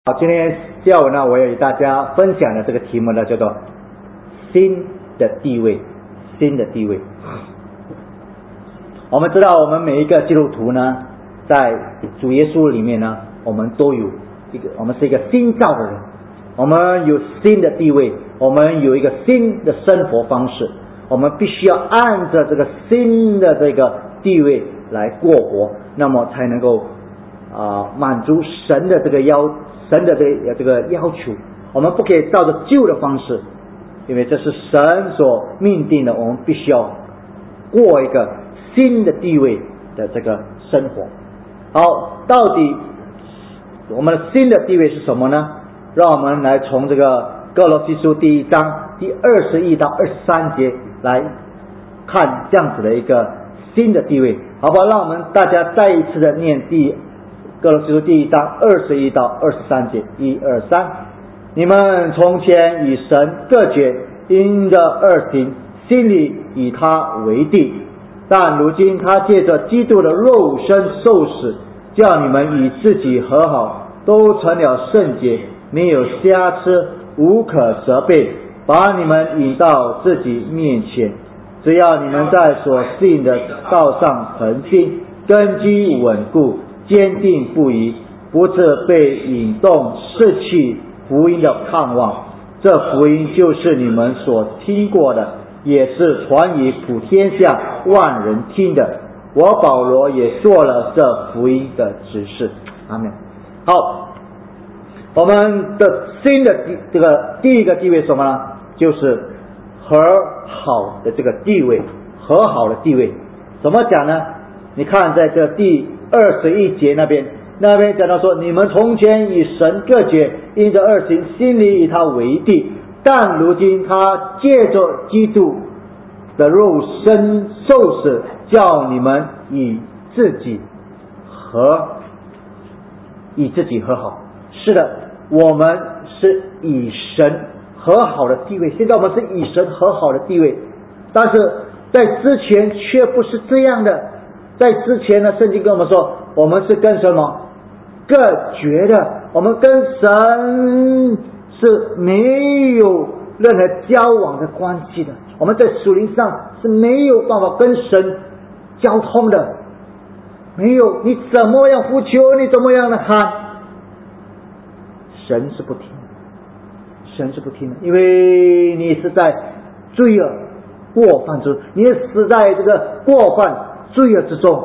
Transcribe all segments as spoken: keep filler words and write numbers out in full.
好，今天下午呢，我要与大家分享的这个题目呢，叫做新的地位。新的地位。我们知道，我们每一个基督徒呢，在主耶稣里面呢，我们都有一个，我们是一个新造的人，我们有新的地位，我们有一个新的生活方式，我们必须要按照这个新的这个地位来过活，那么才能够啊、呃、满足神的这个要。神的这个这个要求，我们不可以照着旧的方式，因为这是神所命定的，我们必须要过一个新的地位的这个生活。好，到底我们的新的地位是什么呢？让我们来从这个哥罗西书第一章第二十一到二十三节来看这样子的一个新的地位，好不好？让我们大家再一次的念第哥罗西书第一章二十一到二十三节，一二三。你们从前与神隔绝，因着恶行，心里以他为敌，但如今他借着基督的肉身受死，叫你们与自己和好，都成了圣洁，没有瑕疵，无可责备，把你们引到自己面前。只要你们在所信的道上恒心，根基稳固，坚定不移，不致被引动，失去福音的盼望。这福音就是你们所听过的，也是传于普天下万人听的。我保罗也做了这福音的指示。阿们。好，我们的新的这个第一个地位是什么呢？就是和好的这个地位，和好的地位。怎么讲呢？你看在这第二十一节那边，那边讲到说，你们从前与神隔绝，因着恶行，心里以他为敌，但如今他借着基督的肉身受死，叫你们与自己和与自己和好。是的，我们是与神和好的地位，现在我们是与神和好的地位，但是在之前却不是这样的。在之前呢，圣经跟我们说，我们是跟什么隔绝的，我们跟神是没有任何交往的关系的，我们在属灵上是没有办法跟神交通的，没有，你怎么样呼求，你怎么样的喊，神是不听的，神是不听的，因为你是在罪恶过犯中，你是在这个过犯罪恶之中，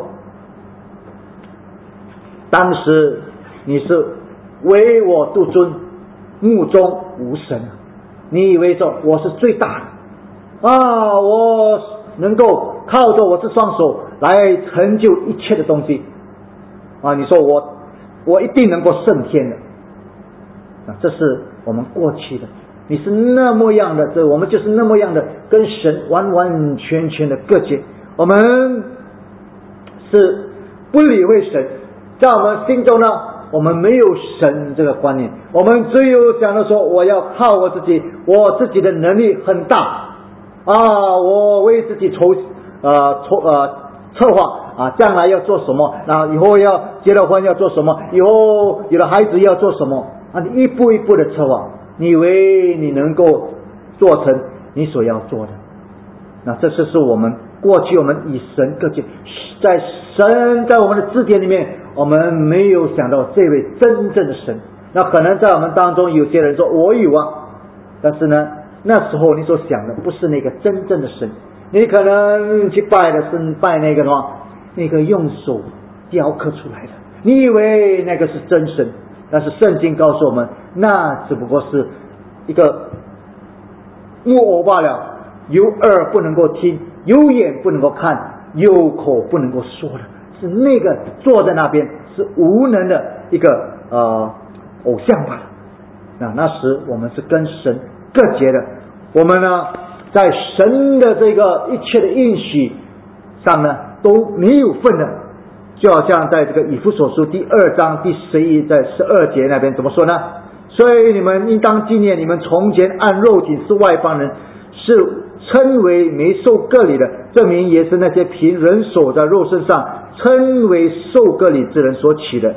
当时你是唯我独尊，目中无神，你以为说我是最大的啊，我能够靠着我这双手来成就一切的东西啊，你说我我一定能够胜天的啊，这是我们过去的，你是那么样的，这我们就是那么样的跟神完完全全的隔绝，我们是不理会神，在我们心中呢，我们没有神这个观念，我们只有想着说，我要靠我自己，我自己的能力很大啊，我为自己筹呃筹呃策划啊，将来要做什么，那以后要结了婚要做什么，以后有了孩子要做什么啊，你一步一步的策划，你以为你能够做成你所要做的，那这就是我们过去我们以神隔绝，在神在我们的字典里面，我们没有想到这位真正的神。那可能在我们当中有些人说我有啊，但是呢，那时候你所想的不是那个真正的神，你可能去拜的是拜那个什么，那个用手雕刻出来的，你以为那个是真神，但是圣经告诉我们，那只不过是一个木偶罢了，有耳不能够听，有眼不能够看，有口不能够说的，是那个坐在那边是无能的一个呃偶像罢了。那那时我们是跟神隔绝的，我们呢在神的这个一切的应许上呢都没有份的，就好像在这个以弗所书第二章第十一在十二节那边怎么说呢？所以你们应当纪念，你们从前按肉体是外邦人，是称为没受割礼的，证明也是那些凭人手在肉身上称为受割礼之人所起的。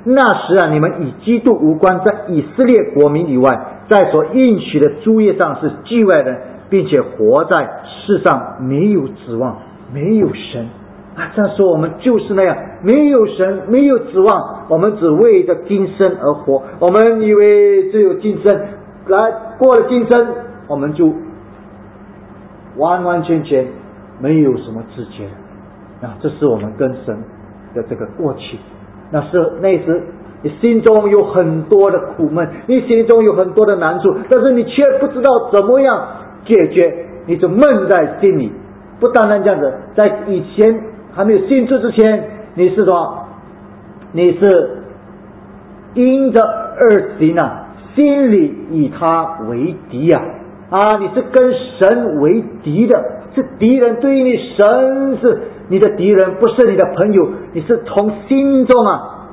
那时啊，你们与基督无关，在以色列国民以外，在所应许的诸业上是局外人，并且活在世上没有指望，没有神啊。这样说我们就是那样，没有神，没有指望，我们只为着今生而活。我们以为只有今生，来过了今生，我们就完完全全没有什么自觉了。啊，这是我们跟神的这个过去。那是那时你心中有很多的苦闷，你心中有很多的难处，但是你却不知道怎么样解决，你就闷在心里。不单单这样子，在以前还没有信主之前，你是什么？你是因着二行啊，心里以他为敌啊啊！你是跟神为敌的，是敌人，对于你神是你的敌人，不是你的朋友。你是从心中啊，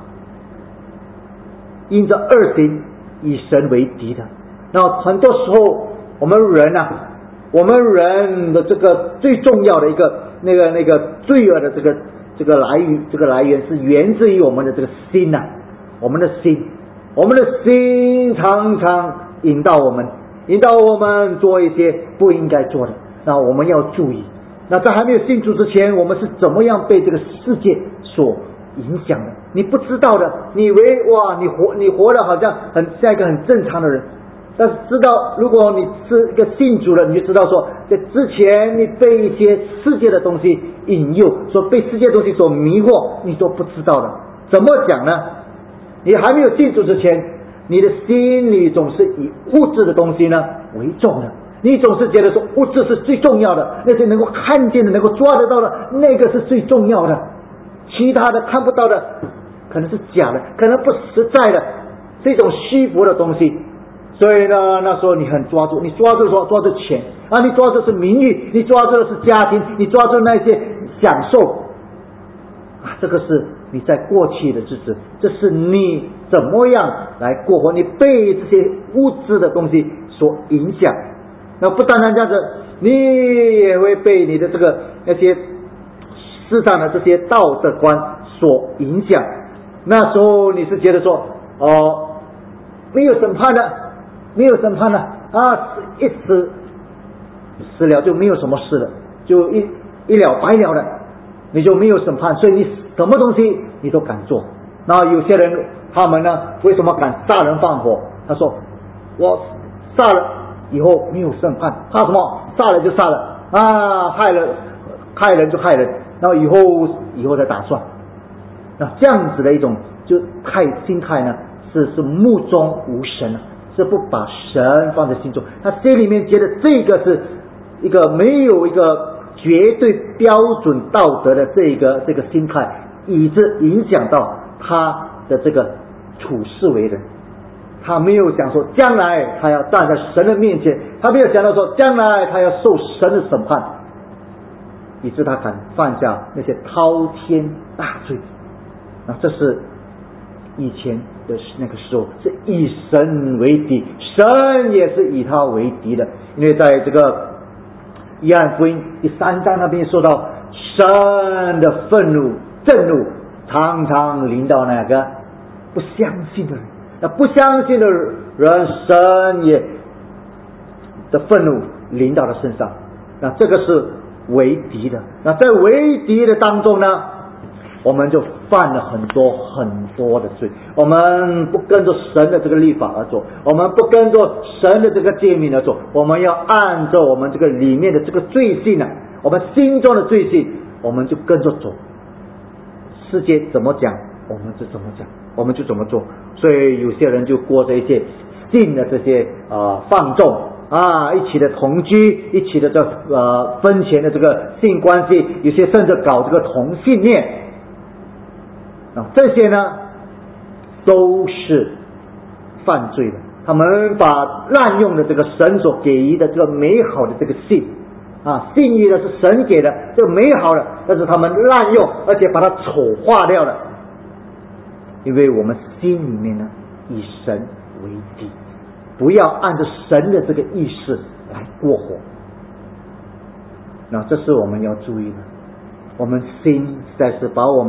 因着二行以神为敌的。那很多时候我们人啊，我们人的这个最重要的一个那个那个罪恶的这个这个来源，这个来源是源自于我们的这个心呐、啊，我们的心，我们的心常常引导我们，引导我们做一些不应该做的。那我们要注意。那在还没有信主之前，我们是怎么样被这个世界所影响的？你不知道的，你以为哇，你活你活得好像很像一个很正常的人。但是知道，如果你是一个信主了，你就知道说，在之前你被一些世界的东西引诱，说被世界的东西所迷惑，你都不知道的。怎么讲呢？你还没有信主之前，你的心里总是以物质的东西呢为重的，你总是觉得说物质是最重要的，那些能够看见的、能够抓得到的，那个是最重要的，其他的看不到的可能是假的，可能不实在的，这种虚浮的东西。所以呢，那时候你很抓住，你抓住说抓住钱啊，你抓住是名誉，你抓住的是家庭，你抓住那些享受啊，这个是你在过去的日子，这是你怎么样来过活，你被这些物质的东西所影响。那不单单这样子，你也会被你的这个那些世上的这些道德观所影响。那时候你是觉得说哦，没有审判的，没有审判的啊，一死死了就没有什么事了，就一一了百了的，你就没有审判，所以你什么东西你都敢做。那有些人他们呢，为什么敢杀人放火？他说我杀了以后没有审判，怕什么？杀了就杀了啊，害了害人就害人，然后以后以后再打算。那这样子的一种就态心态呢，是是目中无神，是不把神放在心中，他心里面觉得这个是一个没有一个绝对标准道德的这个这个心态，以致影响到他的这个处事为人。他没有想说将来他要站在神的面前，他没有想到说将来他要受神的审判，以致他敢犯下那些滔天大罪。那这是以前的那个时候是以神为敌，神也是以他为敌的。因为在这个约翰福音第三章那边说到，神的愤怒震怒常常临到那个不相信的人，那不相信的人神也的愤怒临到他身上，那这个是为敌的。那在为敌的当中呢，我们就犯了很多很多的罪，我们不跟着神的这个律法而做，我们不跟着神的这个诫命而做，我们要按照我们这个里面的这个罪性呢、啊，我们心中的罪性，我们就跟着走。世界怎么讲，我们就怎么讲，我们就怎么做。所以有些人就过着一些性的这些呃放纵啊，一起的同居，一起的这呃婚前的这个性关系，有些甚至搞这个同性恋。啊，这些呢都是犯罪的，他们把滥用的这个神所给予的这个美好的这个性啊，性欲呢是神给的这个美好的，但是他们滥用，而且把它丑化掉了。因为我们心里面呢以神为敌，不要按照神的这个意识来过活。那这是我们要注意的，我们心实在是把我们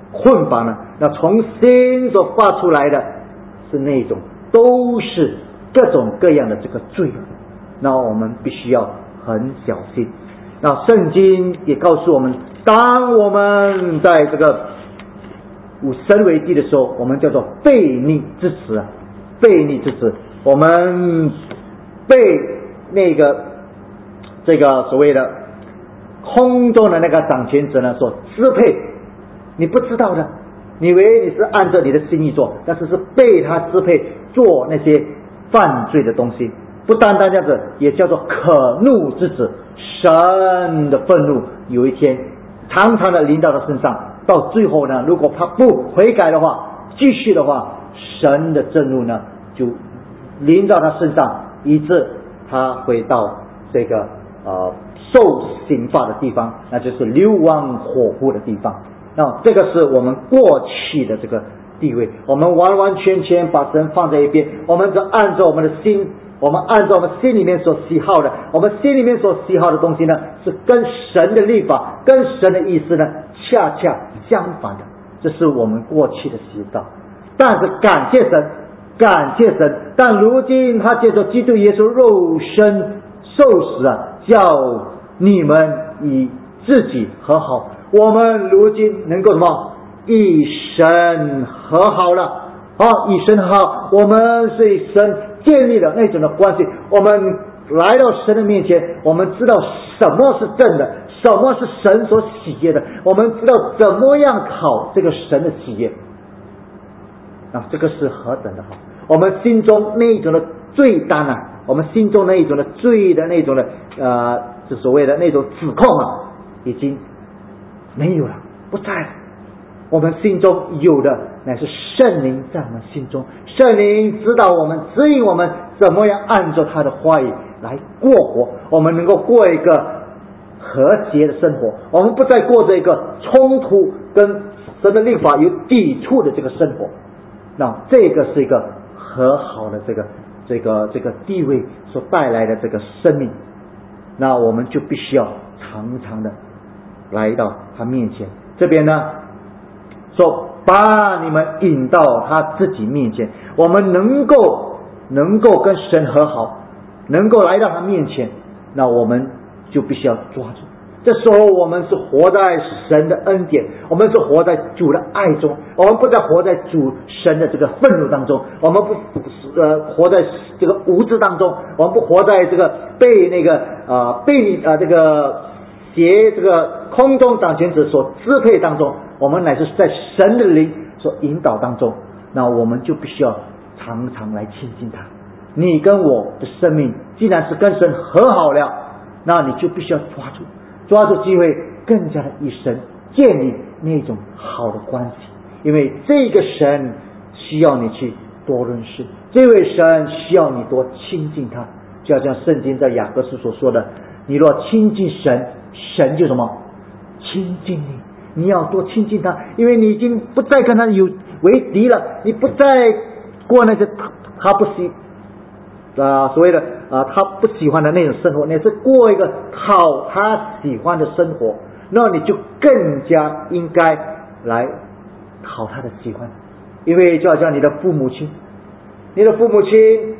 混法呢，那从心所发出来的是那种都是各种各样的这个罪恶，那我们必须要很小心。那圣经也告诉我们，当我们在这个以神为祭的时候，我们叫做悖逆之词啊，悖逆之词，我们被那个这个所谓的空中的那个掌权者呢所支配，你不知道的，你以为你是按照你的心意做，但是是被他支配做那些犯罪的东西。不单单这样子，也叫做可怒之子，神的愤怒有一天常常的临到他身上，到最后呢，如果他不悔改的话，继续的话，神的震怒呢就临到他身上，以致他会到这个呃受刑罚的地方，那就是流亡火湖的地方。那这个是我们过去的这个地位，我们完完全全把神放在一边，我们只按照我们的心，我们按照我们心里面所喜好的，我们心里面所喜好的东西呢，是跟神的律法跟神的意思呢恰恰相反的，这是我们过去的习道。但是感谢神，感谢神，但如今他借着基督耶稣肉身受死啊，叫你们与自己和好。我们如今能够什么？与神和好了啊！与神和好，我们是与神建立了那种的关系。我们来到神的面前，我们知道什么是正的，什么是神所喜悦的，我们知道怎么样讨这个神的喜悦。啊，这个是何等的好！我们心中那一种的罪担啊，我们心中那一种的罪的那种的呃，是所谓的那种指控啊，已经没有了，不在了。我们心中有的乃是圣灵在我们心中，圣灵指导我们，指引我们怎么样按照他的话语来过活，我们能够过一个和谐的生活，我们不再过着一个冲突跟神的律法有抵触的这个生活。那这个是一个和好的这个这个这个地位所带来的这个生命，那我们就必须要常常的来到他面前。这边呢说把你们引到他自己面前，我们能够能够跟神和好，能够来到他面前，那我们就必须要抓住。这时候我们是活在神的恩典，我们是活在主的爱中，我们不再活在主神的这个愤怒当中，我们不呃活在这个无知当中，我们不活在这个被那个呃被呃这个邪这个空中掌权者所支配当中，我们乃是在神的灵所引导当中，那我们就必须要常常来亲近他。你跟我的生命既然是跟神和好了，那你就必须要抓住抓住机会，更加的与神建立那种好的关系，因为这个神需要你去多认识，这位神需要你多亲近他。就好像圣经在雅各书所说的，你若亲近神，神就什么亲近你，你要多亲近他，因为你已经不再跟他有为敌了，你不再过那些他他不喜啊、呃、所谓的啊、呃、他不喜欢的那种生活，你是过一个讨他喜欢的生活，那你就更加应该来讨他的喜欢。因为就好像你的父母亲，你的父母亲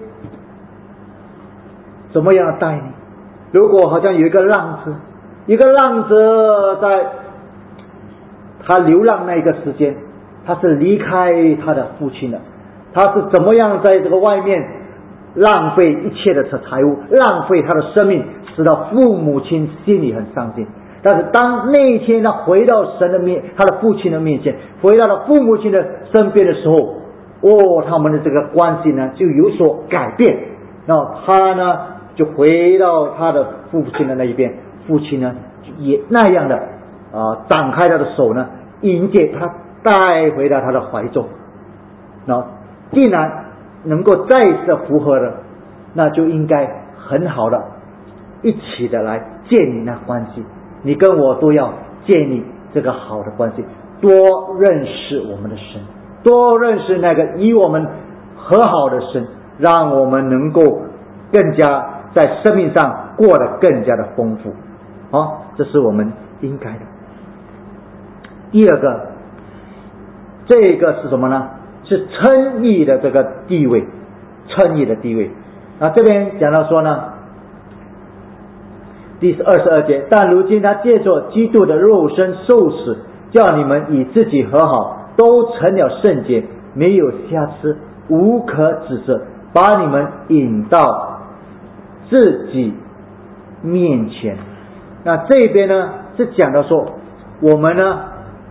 怎么样带你？如果好像有一个浪子，一个浪子在他流浪那一个时间，他是离开他的父亲的，他是怎么样在这个外面浪费一切的财物，浪费他的生命，使到父母亲心里很伤心。但是当那一天他回到神的面，他的父亲的面前，回到了父母亲的身边的时候，哦，他们的这个关系呢就有所改变。然后他呢就回到他的父亲的那一边，父亲呢也那样的啊、呃，展开他的手呢，迎接他，带回到他的怀中。那既然能够再一次符合了，那就应该很好的一起的来建立那关系。你跟我都要建立这个好的关系，多认识我们的神，多认识那个与我们和好的神，让我们能够更加在生命上过得更加的丰富。好，这是我们应该的。第二个， 这个是什么呢？是称义的这个地位，称义的地位。啊，这边讲到说呢，第二十二节，但如今他借着基督的肉身受死，叫你们与自己和好，都成了圣洁，没有瑕疵，无可指责，把你们引到自己面前。那这边呢是讲到说，我们呢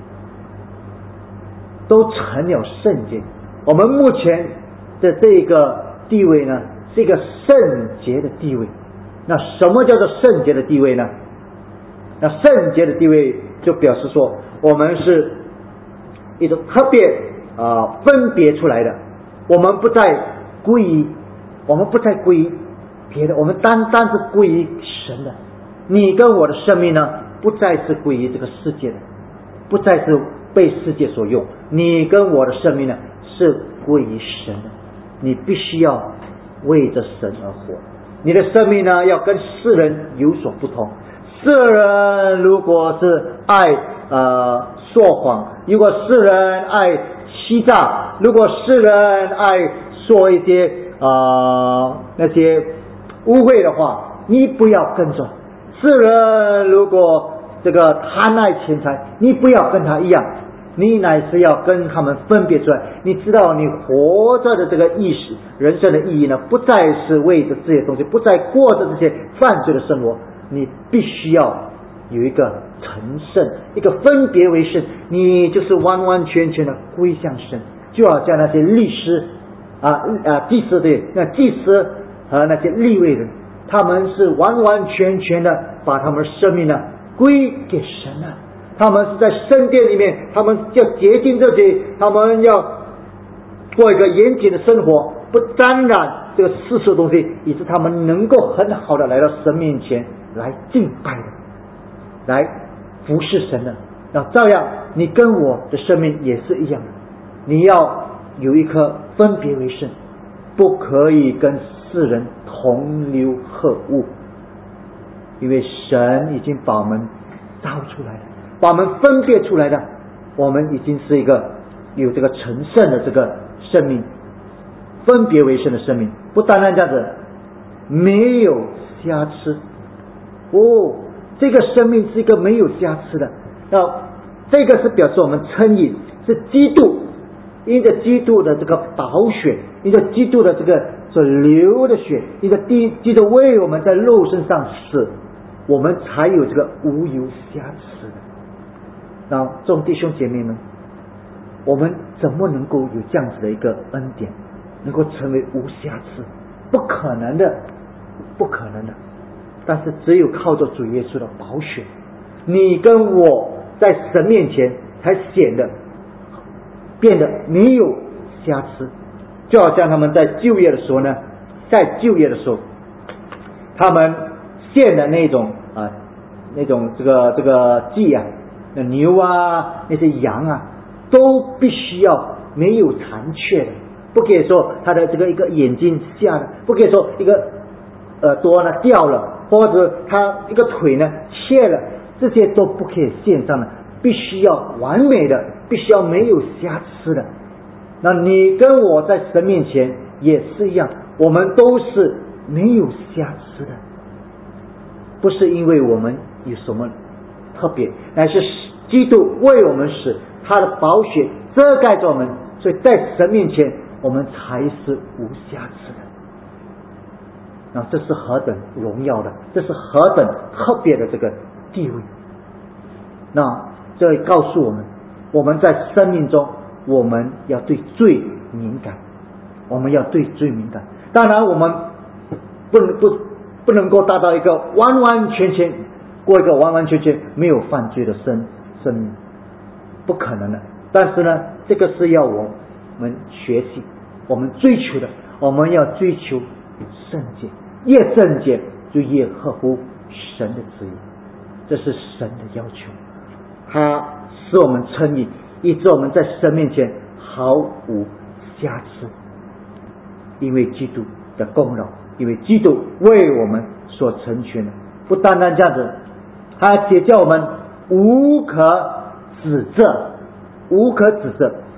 都成了圣洁。我们目前的这个地位呢，是一个圣洁的地位。那什么叫做圣洁的地位呢？那圣洁的地位就表示说，我们是一种特别啊、呃、分别出来的，我们不再归于，我们不再归于别的，我们单单是归于神的。你跟我的生命呢，不再是归于这个世界的，不再是被世界所用。你跟我的生命呢，是归于神的。你必须要为着神而活。你的生命呢，要跟世人有所不同。世人如果是爱呃说谎，如果世人爱欺诈，如果世人爱说一些呃那些污秽的话，你不要跟着。世人如果这个贪爱钱财，你不要跟他一样，你乃是要跟他们分别出来。你知道你活着的这个意识，人生的意义呢，不再是为着这些东西，不再过着这些犯罪的生活。你必须要有一个成圣，一个分别为圣，你就是完完全全的归向神。就好像那些律师啊啊祭司的那祭司和那些利未人，他们是完完全全的把他们的生命呢归给神啊。他们是在圣殿里面，他们要洁净自己，他们要过一个严谨的生活，不沾染这个世俗的东西，以致他们能够很好的来到神面前来敬拜的，来服侍神的。那照样你跟我的生命也是一样的，你要有一颗分别为圣，不可以跟世人同流合污，因为神已经把我们造出来了，把我们分别出来的，我们已经是一个有这个成圣的这个生命，分别为圣的生命。不单单这样子，没有瑕疵哦，这个生命是一个没有瑕疵的。那这个是表示我们称义，是基督因着基督的这个宝血，因着基督的这个所流的血，因着基督为我们在肉身上死，我们才有这个无有瑕疵的。那众弟兄姐妹们，我们怎么能够有这样子的一个恩典，能够成为无瑕疵？不可能的，不可能的。但是只有靠着主耶稣的宝血，你跟我在神面前才显得变得没有瑕疵。就好像他们在就业的时候呢，在就业的时候，他们献的那种啊，那种这个这个祭啊，那牛啊，那些羊啊，都必须要没有残缺的，不可以说他的这个一个眼睛下了，不可以说一个耳朵呢掉了，或者他一个腿呢切了，这些都不可以献上的，必须要完美的，必须要没有瑕疵的。那你跟我在神面前也是一样，我们都是没有瑕疵的，不是因为我们有什么特别，乃是基督为我们死，他的宝血遮盖着我们，所以在神面前我们才是无瑕疵的。那这是何等荣耀的，这是何等特别的这个地位。那这告诉我们，我们在生命中我们要对罪敏感，我们要对罪敏感。当然我们不能不不能够达到一个完完全全过一个完完全全没有犯罪的生生命，不可能的。但是呢，这个是要我们学习，我们追求的，我们要追求圣洁，越圣洁就越合乎神的旨意，这是神的要求。他使我们称义，以致我们在神面前毫无瑕疵，因为基督的功劳，因为基督为我们所成全的。不单单这样子，他且叫我们无可指责，无可指责。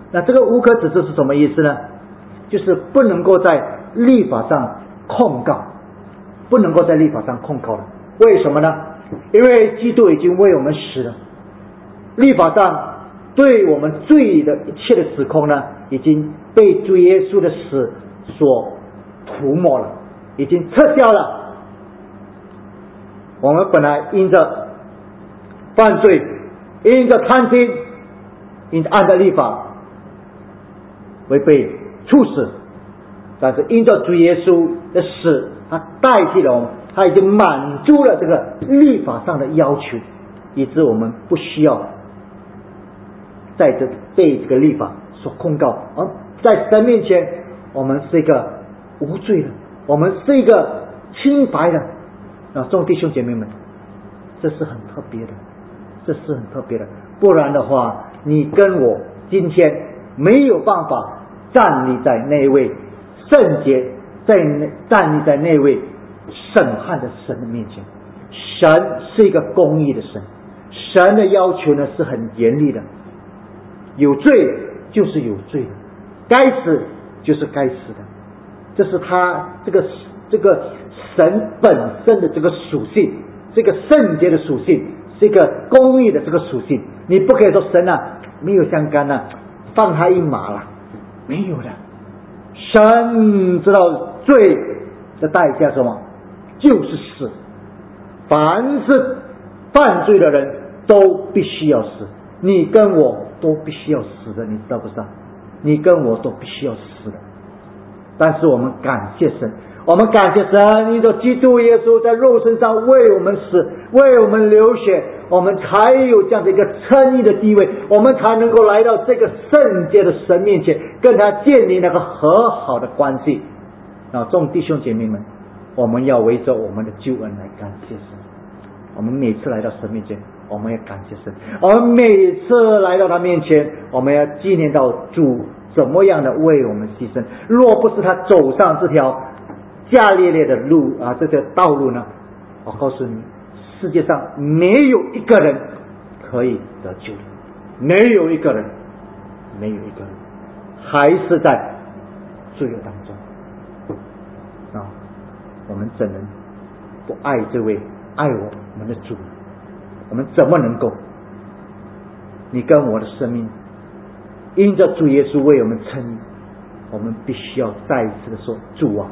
那这个无可指责是什么意思呢？就是不能够在律法上控告，不能够在律法上控告了。为什么呢？因为基督已经为我们死了，律法上对我们罪的一切的指控呢，已经被主耶稣的死所涂抹了，已经撤销了。我们本来因着犯罪，因着贪心，因着按照律法违背处死，但是因着主耶稣的死，他代替了我们，他已经满足了这个律法上的要求，以致我们不需要在这被这个律法所控告，而在神面前我们是一个无罪的，我们是一个清白的啊！众弟兄姐妹们，这是很特别的，这是很特别的。不然的话，你跟我今天没有办法站立在那位圣洁，在站立在那位审判的神的面前。神是一个公义的神，神的要求呢是很严厉的，有罪就是有罪的，该死就是该死的，这是他这个这个神本身的这个属性，这个圣洁的属性，是一个公义的这个属性。你不可以说神啊没有相干啊，放他一马了，没有的。神知道罪的代价是什么，就是死。凡是犯罪的人都必须要死，你跟我都必须要死的，你知道不知道？你跟我都必须要死的。但是我们感谢神，我们感谢神，因着基督耶稣在肉身上为我们死，为我们流血，我们才有这样的一个称义的地位，我们才能够来到这个圣洁的神面前，跟他建立那个和好的关系。啊，众弟兄姐妹们，我们要围着我们的救恩来感谢神。我们每次来到神面前，我们要感谢神；我们每次来到他面前，我们要纪念到主怎么样的为我们牺牲。若不是他走上这条加烈烈的路啊，这条道路呢，我告诉你，世界上没有一个人可以得救，没有一个人，没有一个人，还是在罪恶当中啊！我们怎能不爱这位爱我们的主？我们怎么能够？你跟我的生命因着主耶稣为我们称义，我们必须要再一次的说，主啊，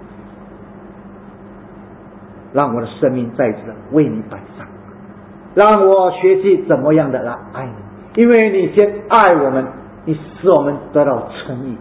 让我的生命再一次的为你摆上，让我学习怎么样的来爱你，因为你先爱我们，你使我们得到称义。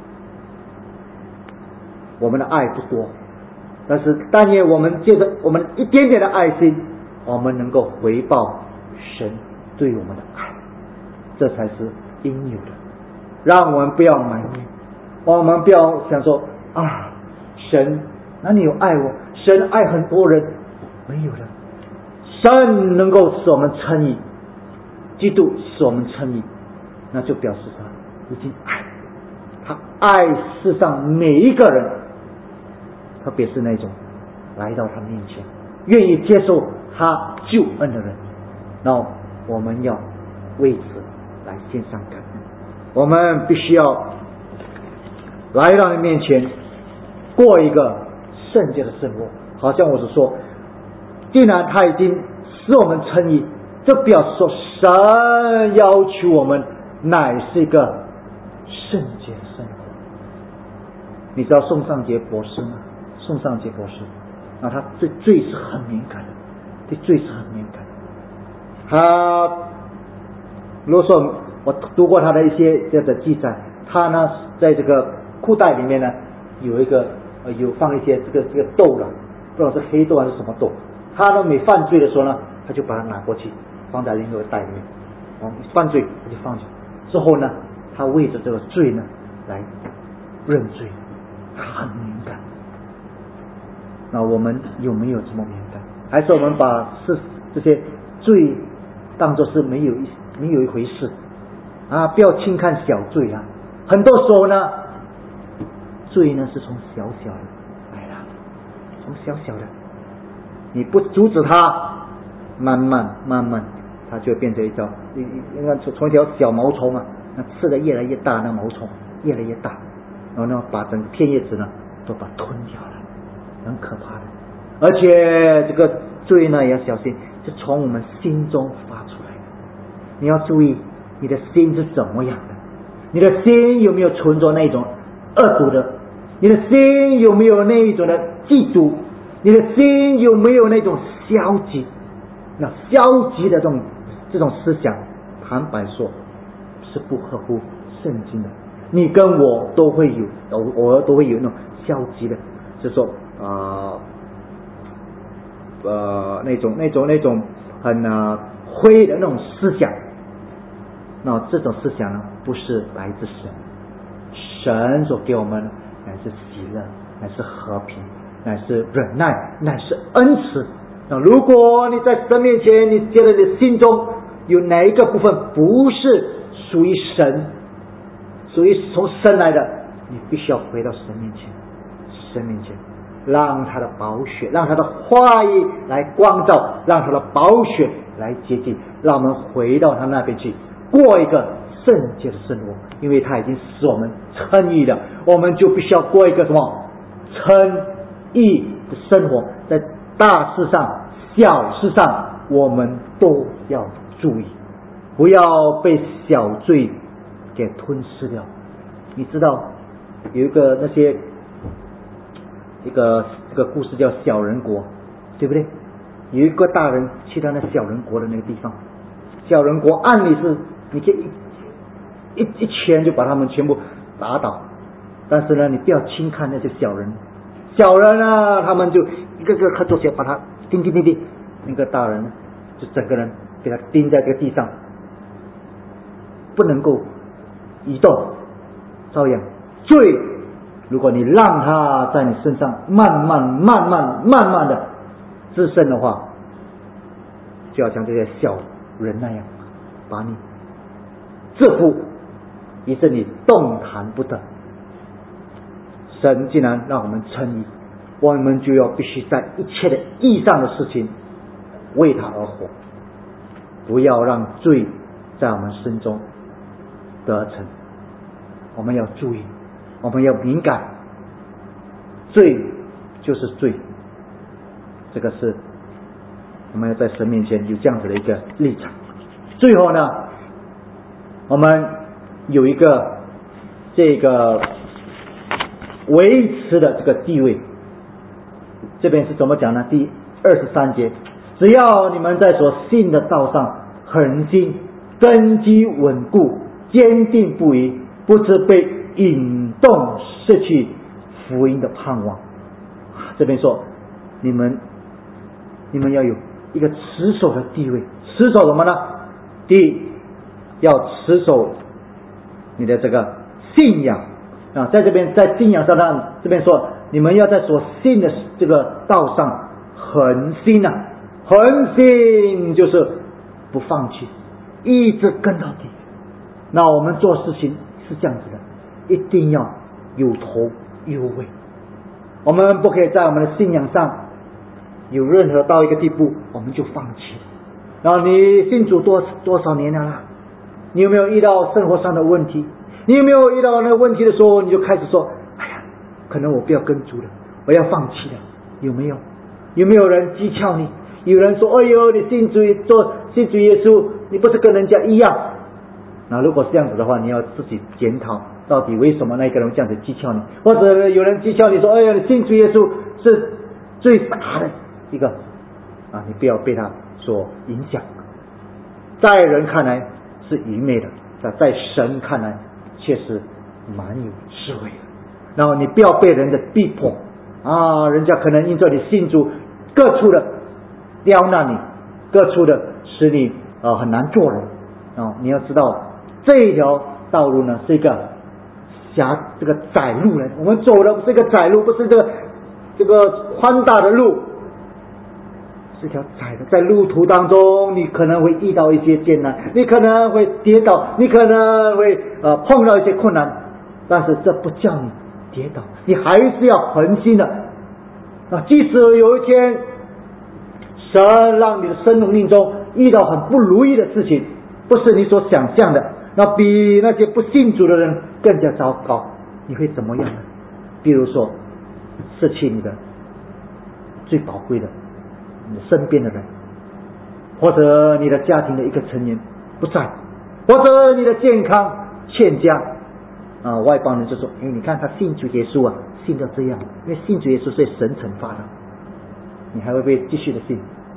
我们的爱不多，但是但愿我们借着我们一点点的爱心，我们能够回报神对我们的爱，这才是应有的。让我们不要埋怨，我们不要想说啊，神哪里有爱我？神爱很多人，没有的。神能够使我们称义，基督使我们称义，那就表示他已经爱，他爱世上每一个人，特别是那种来到他面前愿意接受他救恩的人。那我们要为此来献上感恩，我们必须要来到你面前过一个圣洁的生活。好像我是说，既然他已经使我们称义，这表示说神要求我们乃是一个圣洁的生活。你知道宋尚杰博士吗？宋尚杰博士啊，他对罪是很敏感的，对罪是很敏感的。他如果说我读过他的一些这个记载，他呢在这个裤袋里面呢有一个呃有放一些这个这个豆了，不知道是黑豆还是什么豆。他呢每犯罪的时候呢，他就把它拿过去放在另一个袋里面，啊，犯罪他就放去，之后呢他为着这个罪呢来认罪，他很敏感。那我们有没有这么敏感？还是我们把是这些罪当作是没有一没有一回事啊？不要轻看小罪啊！很多时候呢，罪呢是从小小的来的，从小小的，你不阻止它，慢慢慢慢，它就变成一条，你你看从从一条小毛虫啊， 那吃的越来越大，那毛虫越来越大，然后呢把整片叶子呢都把它吞掉了，很可怕的。而且这个罪呢也要小心，是从我们心中发出来的。你要注意你的心是怎么样的，你的心有没有存着那种恶毒的，你的心有没有那一种的嫉妒，你的心有没有那种消极，那消极的这种这种思想，坦白说是不合乎圣经的。你跟我都会有，我都会有那种消极的，就是说啊 呃, 呃那种那种那种很呃灰的那种思想。那这种思想呢，不是来自神，神所给我们乃是喜乐，乃是和平，乃是忍耐，乃是恩慈。那如果你在神面前，你觉得你心中有哪一个部分不是属于神，属于从神来的，你必须要回到神面前，神面前让他的宝血，让他的话语来光照，让他的宝血来洁净，让我们回到他那边去过一个圣洁的生活。因为他已经使我们称义了，我们就必须要过一个什么称义的生活。在大事上小事上我们都要注意，不要被小罪给吞噬掉。你知道有一个那些一个这个故事叫小人国，对不对？有一个大人去到那小人国的那个地方，小人国按理是你可以一一拳就把他们全部打倒，但是呢你不要轻看那些小人，小人啊他们就一个个合作起来把他钉钉钉钉，那个大人就整个人给他钉在这个地上，不能够移动。照样罪，如果你让他在你身上慢慢慢慢慢慢的滋生的话，就要像这些小人那样把你制服，以致你动弹不得。神既然让我们称义，我们就要必须在一切的义上的事情为他而活，不要让罪在我们身中得逞。我们要注意，我们要敏感，罪就是罪，这个是我们要在神面前有这样子的一个立场。最后呢，我们有一个这个维持的这个地位，这边是怎么讲呢？第二十三节，只要你们在所信的道上恒心，根基稳固，坚定不移，不知被引动失去福音的盼望。这边说你们你们要有一个持守的地位。持守什么呢？第一，要持守你的这个信仰啊，在这边在信仰上呢，这边说你们要在所信的这个道上恒心啊，恒心就是不放弃，一直跟到底。那我们做事情是这样子的，一定要有头有尾，我们不可以在我们的信仰上有任何到一个地步我们就放弃。然后你信主多多少年了啦？你有没有遇到生活上的问题？你有没有遇到那个问题的时候，你就开始说，哎呀，可能我不要跟主了，我要放弃了？有没有？有没有人讥诮你？有人说，哎呦，你信主做信主耶稣，你不是跟人家一样？那如果是这样子的话，你要自己检讨，到底为什么那个人这样子讥诮你？或者有人讥诮你说，哎呀，你信主耶稣是最傻的一个啊！你不要被他所影响。在人看来是愚昧的，在神看来确实蛮有智慧的。然后你不要被人的逼迫啊，人家可能因着你信主，各处的刁难你，各处的使你呃很难做人啊。你要知道这一条道路呢是一个狭这个窄路呢，我们走的不是一个窄路，不是这个这个宽大的路，是条窄的。在路途当中，你可能会遇到一些艰难，你可能会跌倒，你可能会呃碰到一些困难，但是这不叫你跌倒，你还是要恒心的啊！即使有一天神让你的生命中遇到很不如意的事情，不是你所想象的， 那比那些不信主的人更加糟糕。你会怎么样呢？比如说失去你的最宝贵的你身边的人，或者你的家庭的一个成员不在，或者你的健康欠佳啊，外邦人就说：哎，你看他信主耶稣啊，信到这样，因为信主耶稣是神惩罚的，你还会不会继续的信？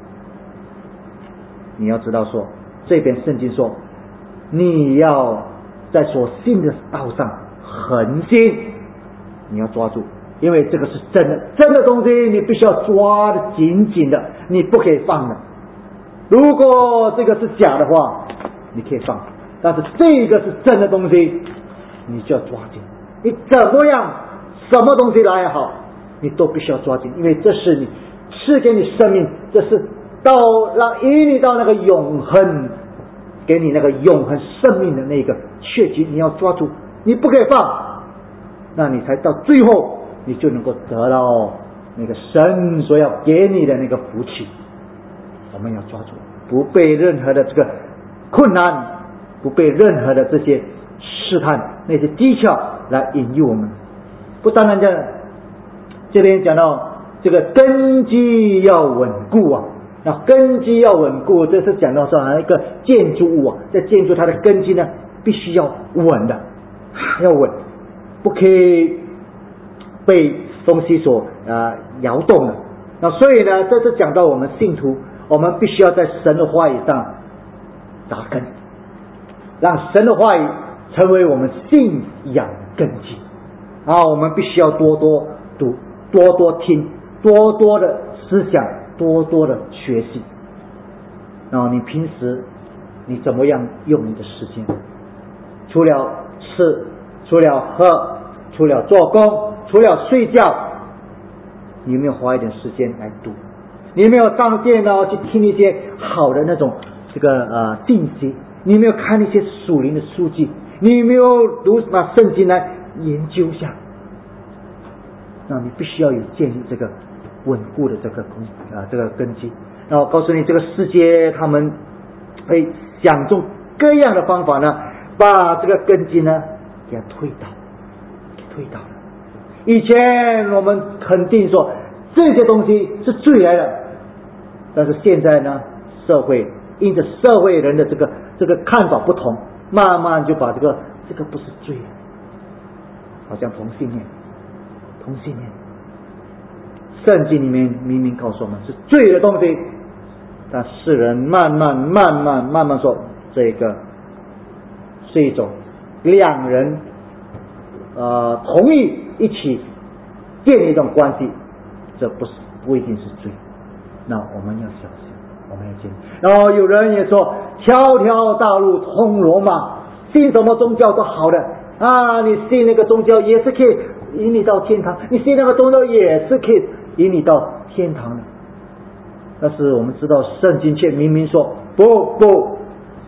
你要知道说，这边圣经说，你要在所信的道上恒心，你要抓住，因为这个是真的，真的东西你必须要抓得紧紧的，你不可以放的。如果这个是假的话，你可以放，但是这个是真的东西，你就要抓紧。你怎么样，什么东西来也好，你都必须要抓紧，因为这是你赐给你生命，这是到让引你到那个永恒，给你那个永恒生命的那个确据，你要抓住，你不可以放，那你才到最后你就能够得到那个神所要给你的那个福气。我们要抓住，不被任何的这个困难，不被任何的这些试探，那些技巧来引诱我们。不单单这样，这边讲到这个根基要稳固啊，那根基要稳固，这是讲到说一个建筑物啊，在建筑它的根基呢，必须要稳的，要稳，不可以被东西所呃摇动的。那所以呢，这是讲到我们信徒，我们必须要在神的话语上扎根，让神的话语成为我们信仰的根基啊！我们必须要多多读，多多听，多多的思想，多多的学习。然后你平时你怎么样用你的时间？除了吃，除了喝，除了做工，除了睡觉，你有没有花一点时间来读？你有没有上电脑去听一些好的那种这个呃信息？你有没有看一些属灵的书籍？你有没有读什么圣经来研究一下？那你必须要有建立这个稳固的这个根啊、呃、这个根基。然后告诉你，这个世界他们会想中各样的方法呢，把这个根基呢给它推倒，给推倒了。以前我们肯定说这些东西是罪来的，但是现在呢，社会因着社会人的这个这个看法不同，慢慢就把这个这个不是罪，好像同性恋，同性恋，圣经里面明明告诉我们是罪的东西，但世人慢慢慢慢慢慢说这个是一种两人呃同意一起建立一种关系，这不是不一定是罪。那我们要小心，我们要坚持。然后有人也说，条条大路通罗马，信什么宗教都好的啊，你信那个宗教也是可以引你到天堂，你信那个宗教也是可以引你到天堂的。但是我们知道圣经却明明说不不，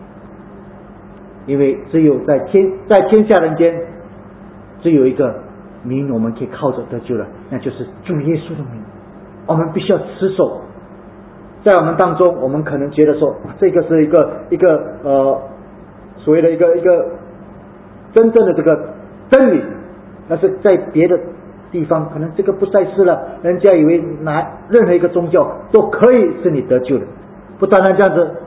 因为只有在天在天下人间，只有一个名我们可以靠着得救了，那就是主耶稣的名。我们必须要持守。在我们当中，我们可能觉得说这个是一个一个呃所谓的一个一个真正的这个真理，但是在别的地方可能这个不再是了，人家以为拿任何一个宗教都可以是你得救的。不单单这样子，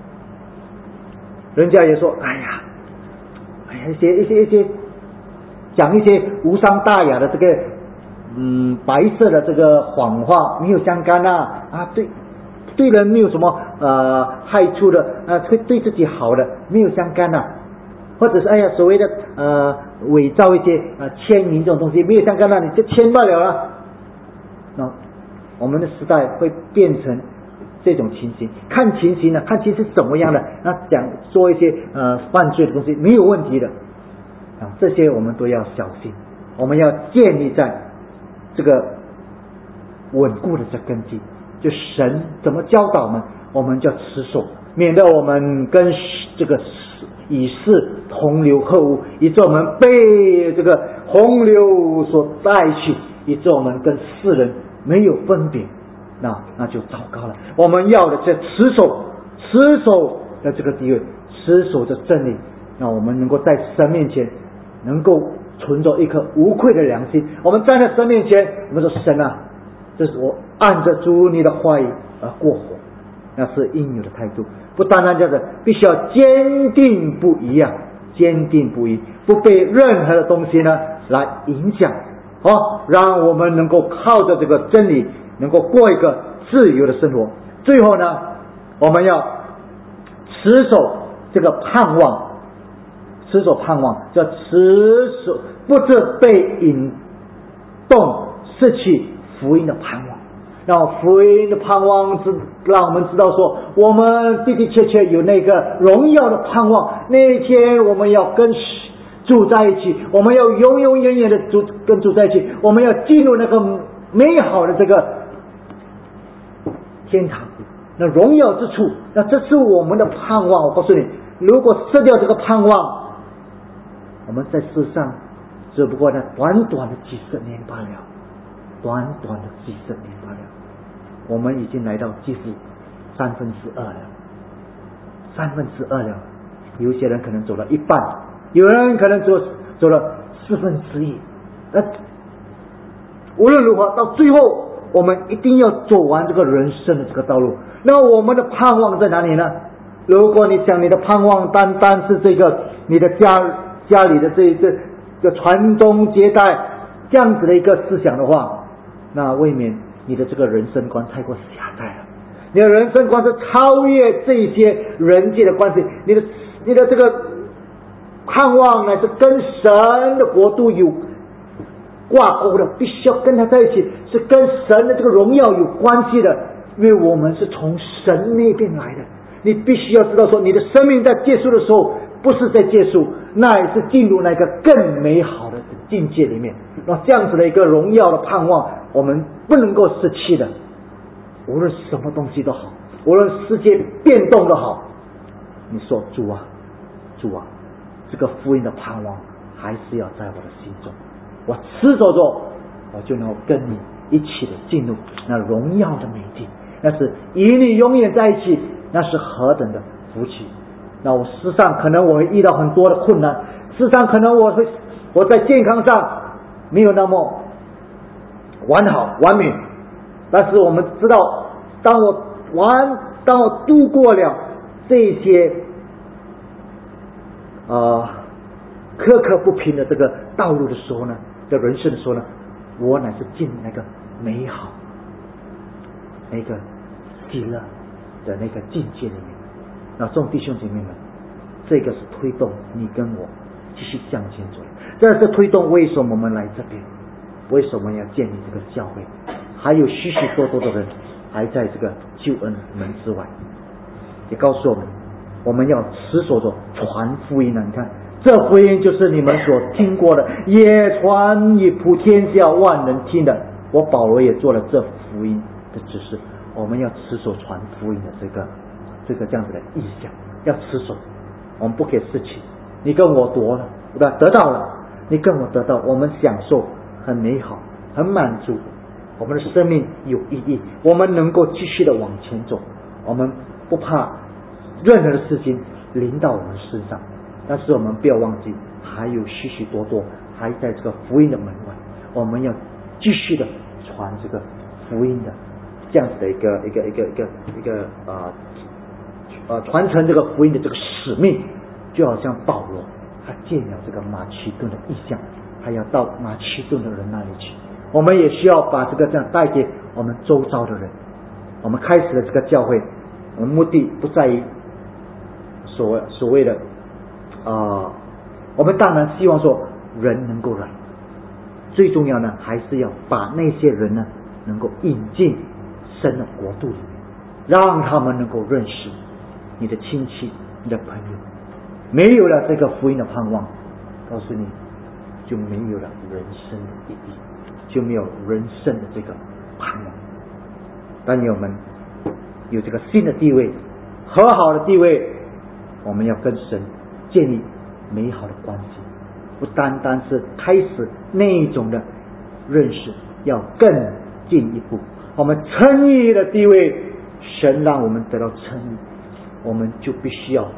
人家也说哎呀哎呀一些一些一些讲一些无伤大雅的这个嗯白色的这个谎话，没有相干啊啊对对人没有什么呃害处的啊，会对自己好的没有相干啊，或者是哎呀所谓的呃伪造一些呃签名这种东西没有相干啊，你就签罢了了。那我们的时代会变成这种情形，看情形呢，看情形是怎么样的，那讲说一些呃犯罪的东西没有问题的啊，这些我们都要小心，我们要建立在这个稳固的这根基。就神怎么教导我们，我们就要持守，免得我们跟这个与世同流合污，以致我们被这个洪流所带去，以致我们跟世人没有分别，那那就糟糕了。我们要的是持守持守的这个地位，持守着真理， 那我们能够在神面前能够存着一颗无愧的良心，我们站在神面前，我们说神啊，这是我按着主你的话语而过活，那是应有的态度。不单单这样子，必须要坚定不移啊，坚定不移，不被任何的东西呢来影响，哦，让我们能够靠着这个真理，能够过一个自由的生活。最后呢，我们要持守这个盼望，持守盼望，叫持守，不致被引动失去福音的盼望。让福音的盼望知让我们知道说，我们的的确确有那个荣耀的盼望，那一天我们要跟主在一起，我们要永永远远的主跟主在一起，我们要进入那个美好的这个天堂，那荣耀之处，那这是我们的盼望。我告诉你，如果失掉这个盼望，我们在世上只不过呢短短的几十年罢了，短短的几十年罢了，我们已经来到几乎三分之二了，三分之二了。有些人可能走了一半，有人可能走走了四分之一。那无论如何，到最后我们一定要走完这个人生的这个道路。那我们的盼望在哪里呢？如果你想你的盼望单单是这个你的家家里的这一个这个传宗接代这样子的一个思想的话，那未免你的这个人生观太过狭窄了。你的人生观是超越这些人际的关系，你的你的这个盼望呢是跟神的国度有挂钩的，必须要跟他在一起，是跟神的这个荣耀有关系的，因为我们是从神那边来的。你必须要知道说，你的生命在结束的时候不是在结束，那也是进入那个更美好的境界里面。那这样子的一个荣耀的盼望，我们不能够失去的。无论什么东西都好，无论世界变动都好，你说主啊主啊，这个福音的盼望还是要在我的心中，我持守着，我就能够跟你一起的进入那荣耀的美地，那是与你永远在一起，那是何等的福气。那我世上可能我会遇到很多的困难，世上可能我会我在健康上没有那么完好完美，但是我们知道，当我完当我度过了这些呃苛刻不平的这个道路的时候呢，的人生的时候呢，我乃是进那个美好那个喜乐的那个境界里面。那众弟兄姐妹们，这个是推动你跟我继续向前走的，这是推动为什么我们来这边，为什么要建立这个教会，还有许许多多的人还在这个救恩门之外，也告诉我们我们要持守着传福音呢。你看，这福音就是你们所听过的，也传以普天下万人听的。我保罗也做了这福音的指示，我们要持守传福音的这个这个这样子的意向，要持守，我们不可以失去。你跟我夺了，对吧？得到了，你跟我得到，我们享受很美好，很满足，我们的生命有意义，我们能够继续的往前走，我们不怕任何的事情临到我们身上。但是我们不要忘记，还有许许多多还在这个福音的门外，我们要继续的传这个福音的这样子的一个一个一个一个一个呃呃传承这个福音的这个使命。就好像保罗他见了这个马其顿的意象，他要到马其顿的人那里去，我们也需要把这个这样带给我们周遭的人。我们开始了这个教会，我们目的不在于所谓所谓的啊、呃，我们当然希望说人能够来，最重要呢还是要把那些人呢能够引进神的国度里面，让他们能够认识你的亲戚、你的朋友。没有了这个福音的盼望，告诉你就没有了人生的意义，就没有人生的这个盼望。但我们有这个新的地位，和好的地位，我们要跟神建立美好的关系，不单单是开始那一种的认识，要更进一步。我们称义的地位，神让我们得到称义，我们就必须要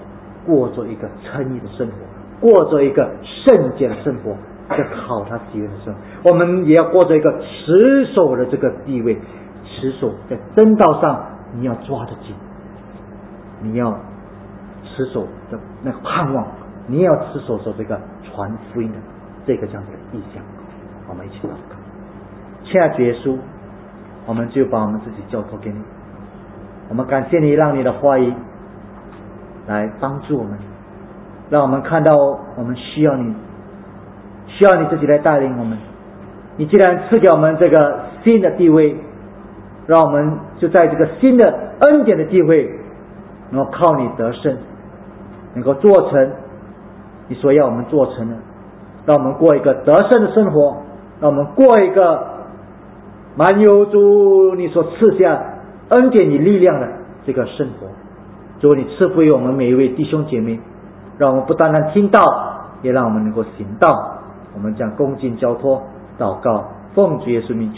过着一个称义的生活，过着一个圣洁的生活，这讨他喜悦的生活。我们也要过着一个持守的这个地位，持守在真道上，你要抓得紧，你要持守的那个盼望，你要持守着这个传福音的这个这样的意向。我们一起祷告。亲爱的主耶稣，我们就把我们自己交托给你，我们感谢你，让你的话语来帮助我们，让我们看到我们需要你，需要你自己来带领我们。你既然赐给我们这个新的地位，让我们就在这个新的恩典的地位，能够靠你得胜，能够做成你所要我们做成的，让我们过一个得胜的生活，让我们过一个满有主你所赐下恩典与力量的这个生活。主，你赐福于我们每一位弟兄姐妹，让我们不单单听到，也让我们能够行道。我们将恭敬交托祷告，奉主耶稣名求。